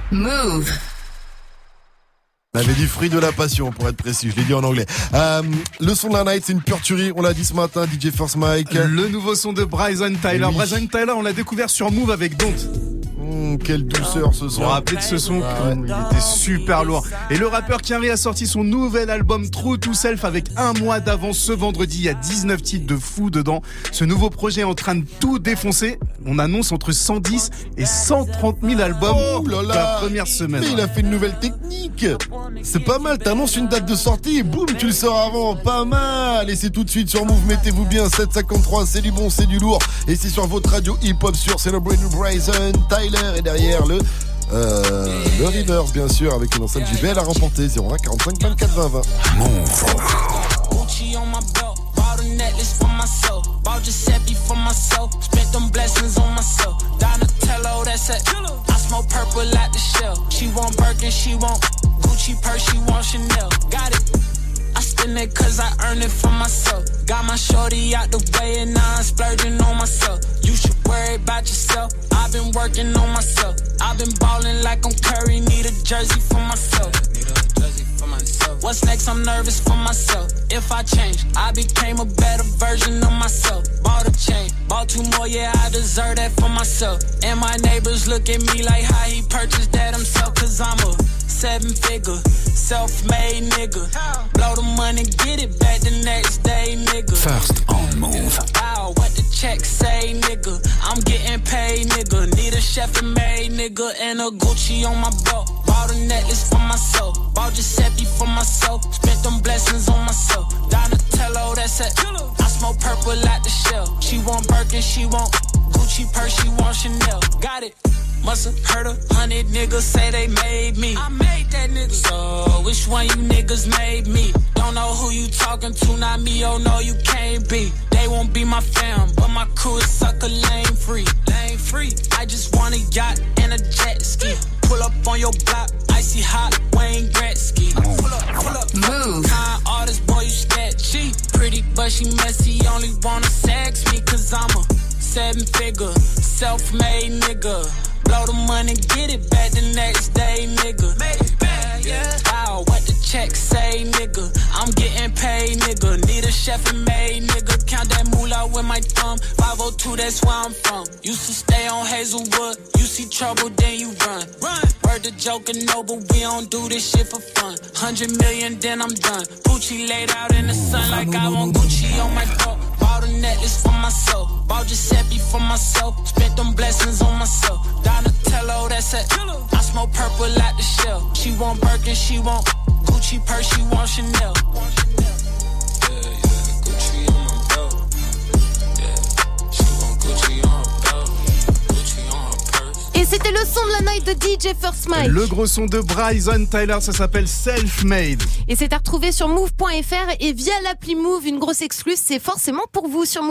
Move. On avait dit fruit de la passion, pour être précis, je l'ai dit en anglais. Le son de la night, c'est une pure tuerie, on l'a dit ce matin, DJ First Mike. Le nouveau son de Bryson Tyler. Oui. Bryson Tyler, on l'a découvert sur Move avec Don't. Quelle douceur ce son. Vous vous rappelez de ce son? Il était super lourd. Et le rappeur Quinry a sorti son nouvel album True to Self avec un mois d'avance ce vendredi. Il y a 19 titres de fou dedans. Ce nouveau projet est en train de tout défoncer. On annonce entre 110 et 130 000 albums la première semaine. Mais il a fait une nouvelle technique. C'est pas mal, t'annonces une date de sortie et boum, tu le sors avant. Pas mal. Et c'est tout de suite sur Move, mettez-vous bien, 7h53, c'est du bon, c'est du lourd. Et c'est sur votre radio hip-hop sur Celebrate Bryson Tyler. Et derrière le reverse bien sûr avec une enceinte JBL à remporter 01 45 24 20 20. Gucci on my belt, bought a necklace for myself, bought Giuseppe for myself, spent them blessings on myself. Donatello, that's it. I smoke purple like the shell. She want Birkin, she want Gucci purse, she want Chanel. Got it. I spend it cause I earn it for myself. Got my shorty out the way and now I'm splurging on myself. You should worry about yourself. I've been working on myself. I've been ballin' like I'm Curry. Need a jersey for myself. What's next? I'm nervous for myself. If I change, I became a better version of myself. Bought a chain, bought two more, yeah, I deserve that for myself. And my neighbors look at me like how he purchased that himself. Cause I'm a 7-figure, self-made nigga. Blow the money, get it back the next day, nigga. First on Move. Wow, what the check say, nigga? I'm getting paid, nigga. Need a chef and maid, nigga. And a Gucci on my belt. Bought a necklace for myself. Bought Giuseppe for myself. Spent them blessings on myself. Donatello, that's it. I smoke purple like the shell. She want Birkin, she want Gucci purse, she want Chanel. Got it. Must've heard 100 niggas say they made me. I made that nigga. So, which one you niggas made me? Don't know who you talking to, not me, oh no, you can't be. They won't be my fam, but my crew is sucker lane free. Lane free. I just want a yacht and a jet ski. Pull up on your block, icy hot, Wayne Gretzky. Pull up. Move. Kind artist, boy, you sketchy. Pretty, but she messy, only wanna sex me, cause I'm a 7-figure, self-made nigga. Blow the money, get it back the next day, nigga. Make it back, yeah. Wow, what the check say, nigga? I'm getting paid, nigga. Need a chef and maid, nigga. Count that moolah with my thumb. 502, that's where I'm from. Used to stay on Hazelwood. You see trouble, then you run. Word the joke and no, but we don't do this shit for fun. 100 million, then I'm done. Gucci laid out in the sun like I want Gucci on my throat. Bought a necklace for myself. Bought Giuseppe for myself. Spent them blessings on myself. Donatello, that's it. I smoke purple like the shell. She want Birkin, she want Gucci purse, she want Chanel. Gucci on my belt. Yeah, she want Gucci on her belt. Gucci on her purse. Et c'était le son de la night de DJ First Mike. Le gros son de Bryson Tyler, ça s'appelle Self-Made. Et c'est à retrouver sur move.fr et via l'appli Move. Une grosse excluse, c'est forcément pour vous sur Move.